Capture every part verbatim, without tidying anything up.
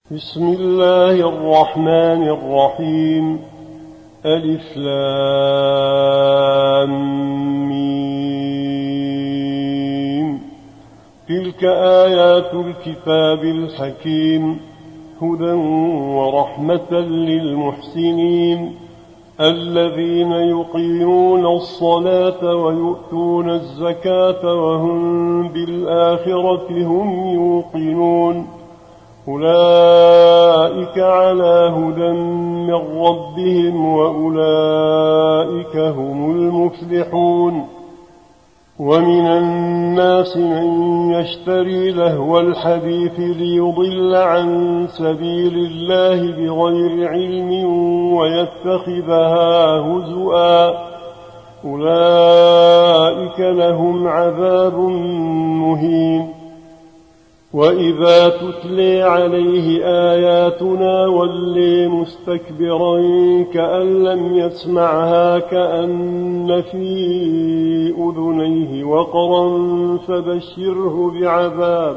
بسم الله الرحمن الرحيم. ألف لام ميم. تلك آيات الكتاب الحكيم هدى ورحمة للمحسنين الذين يقيمون الصلاة ويؤتون الزكاة وهم بالآخرة هم يوقنون أولئك على هدى من ربهم وأولئك هم المفلحون. ومن الناس من يشتري لهو الحديث ليضل عن سبيل الله بغير علم ويتخذها هزؤا أولئك لهم عذاب مهين. وإذا تتلي عليه آياتنا ولي مستكبرا كأن لم يسمعها كأن في أذنيه وقرا فبشره بعذاب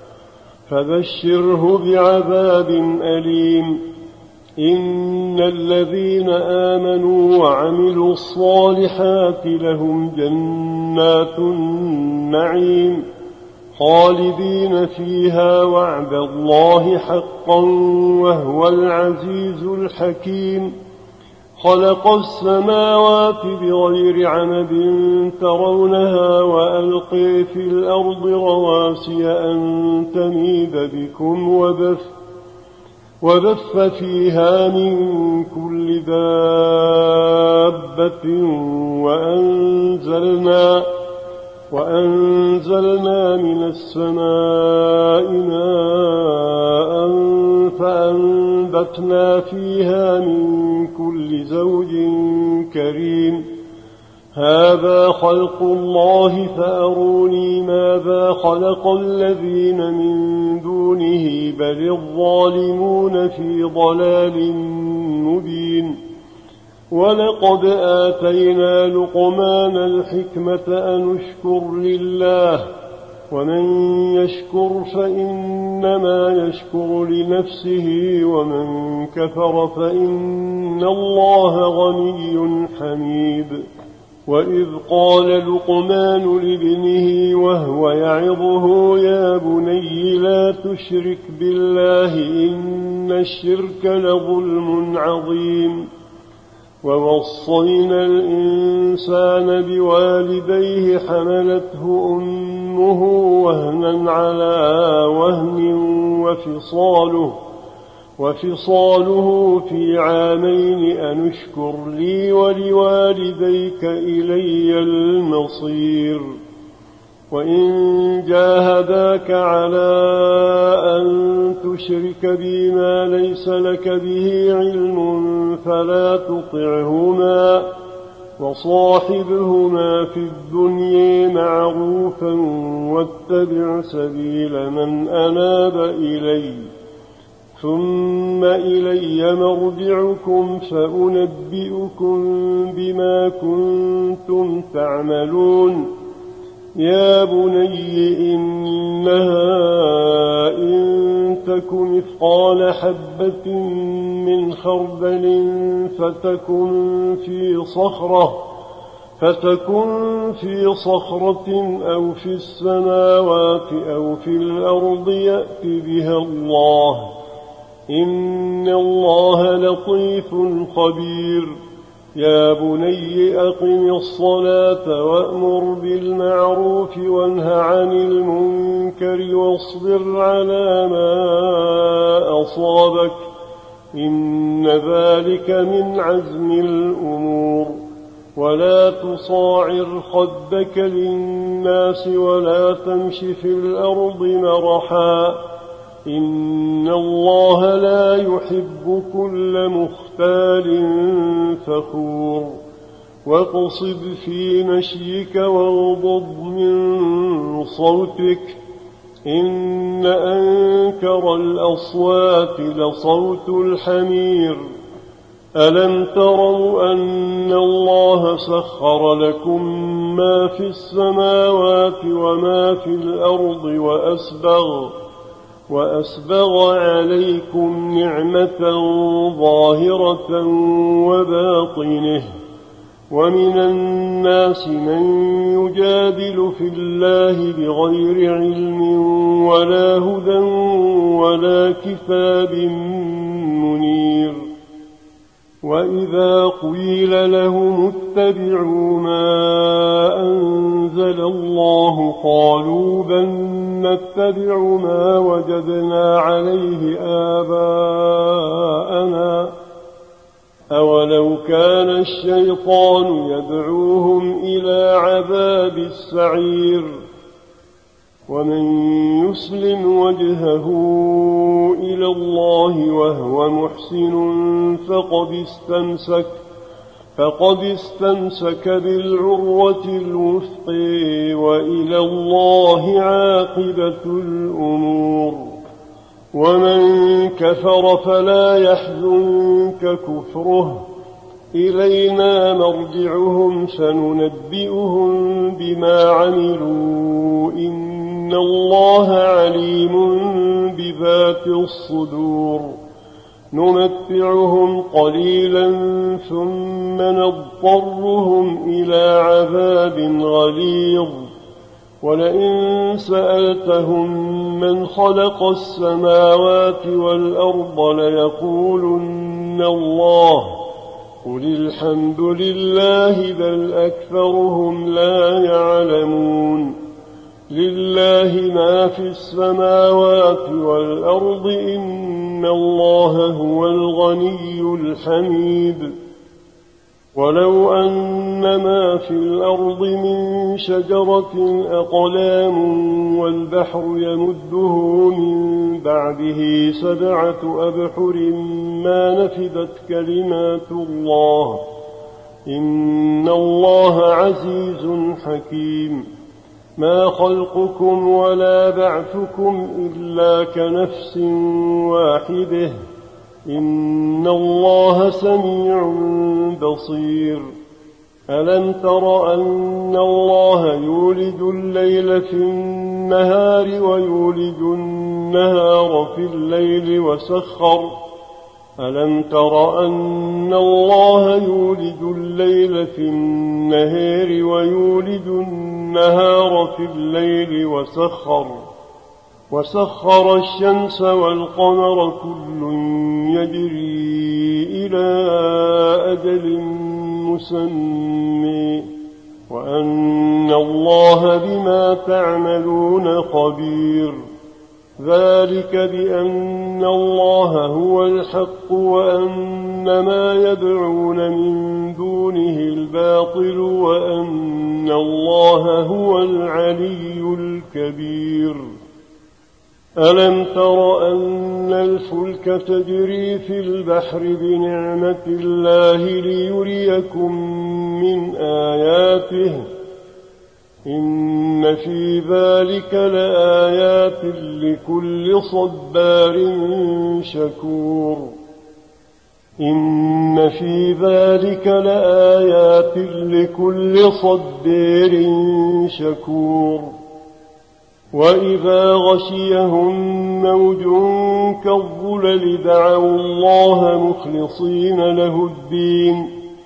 فبشره بعذاب أليم. إن الذين آمنوا وعملوا الصالحات لهم جنات النعيم خالدين فيها وعد الله حقا وهو العزيز الحكيم. خلق السماوات بغير عمد ترونها وألقي في الأرض رواسي أن تميد بكم وبث, وبث فيها من كل دابة وأنزلنا وأنزلنا من السماء ماء فأنبتنا فيها من كل زوج كريم. هذا خلق الله فأروني ماذا خلق الذين من دونه بل الظالمون في ضلال مبين. ولقد آتينا لقمان الحكمة أن اشكر لله ومن يشكر فإنما يشكر لنفسه ومن كفر فإن الله غني حميد. وإذ قال لقمان لابنه وهو يعظه يا بني لا تشرك بالله إن الشرك لظلم عظيم. ووصينا الإنسان بوالديه حملته أمه وهنا على وهن وفصاله, وفصاله في عامين أن اشكر لي ولوالديك إلي المصير. وإن جاهداك على أن تشرك بي ما ليس لك به علم فلا تطعهما وصاحبهما في الدنيا معروفا واتبع سبيل من أناب إلي ثم إلي مرجعكم فأنبئكم بما كنتم تعملون. يا بني إنها إن تك مثقال حبة من خردل فتكن في صخرة فتكن في صخرة أو في السماوات أو في الأرض يأت بها الله إن الله لطيف خبير. يا بني أقم الصلاة وأمر بالمعروف وانه عن المنكر واصبر على ما أصابك إن ذلك من عزم الأمور. ولا تصاعر خدك للناس ولا تمش في الأرض مرحا إن الله لا يحب كل مختال فخور. واقصد في مشيك واغضض من صوتك إن أنكر الأصوات لصوت الحمير. ألم تروا أن الله سخر لكم ما في السماوات وما في الأرض وأسبغ وأسبغ عليكم نعمة ظاهرة وباطنه ومن الناس من يجادل في الله بغير علم ولا هدى ولا كتاب منير وإذا قيل لهم اتبعوا ما أنزل الله قالوا بل نتبع ما وجدنا عليه آباءنا أولو كان الشيطان يدعوهم إلى عذاب السعير ومن يسلم وجهه إلى الله وهو محسن فقد استمسك فقد استمسك بالعروة الوثقى وإلى الله عاقبة الأمور ومن كفر فلا يحزنك كفره إلينا مرجعهم فننبئهم بما عملوا إن الله عليم بذات الصدور نمتعهم قليلا ثم نضطرهم إلى عذاب غليظ ولئن سألتهم من خلق السماوات والأرض ليقولن الله قل الحمد لله بل أكثرهم لا يعلمون لله ما في السماوات والأرض إن الله هو الغني الحميد ولو أن ما في الأرض من شجرة أقلام والبحر يمده من بعده سبعة أبحر ما نفدت كلمات الله إن الله عزيز حكيم ما خلقكم ولا بعثكم إلا كنفس واحدة إن الله سميع بصير ألم تر أن الله يولج الليل في النهار ويولج النهار في الليل وسخر ألم تر أن الله يولج الليل في النهار ويولج النهار في الليل وسخر وسخر الشمس والقمر كل يجري إلى أجل مسمى وأن الله بما تعملون خبير ذلك بأن الله هو الحق وأن ما يدعون من دونه الباطل وأن الله هو العلي الكبير ألم تر أن الفلك تجري في البحر بنعمة الله ليريكم من آياته إن في ذلك لآيات لكل صبار شكور إن في ذلك لآيات لكل صبار شكور وإذا غشيهم موج كالظلل دعوا الله مخلصين له الدين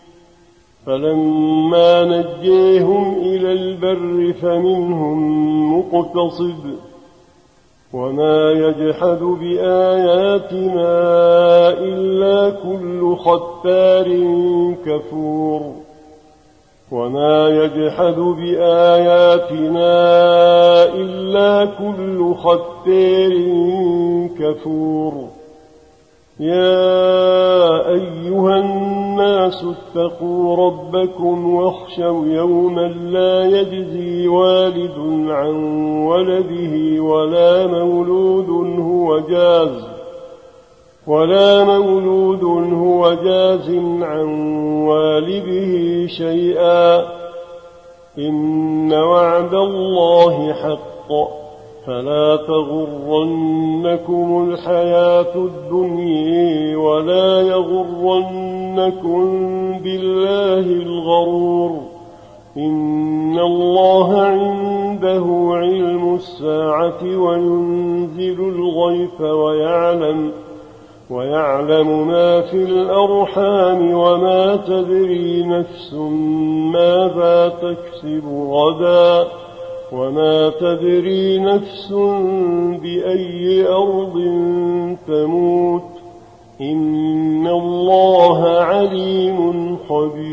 فلما نجيهم إلى البر فمنهم مقتصد وما يجحد بآياتنا إلا كل ختار كفور وما يجحد بآياتنا إلا كل ختار كفور يا أيها الناس اتقوا ربكم واخشوا يوما لا يجزي والد عن ولده ولا مولود هو جاز ولا مولود هو جاز عن والده شيئا إن وعد الله حق فلا تغرنكم الحياة الدنيا ولا يغرنكم بالله الغرور إن الله عنده علم الساعة وينزل الغيث ويعلم ويعلم ما في الأرحام وما تدري نفس ماذا تكسب غدا وما تدري نفس بأي أرض تموت إن الله عليم خبير.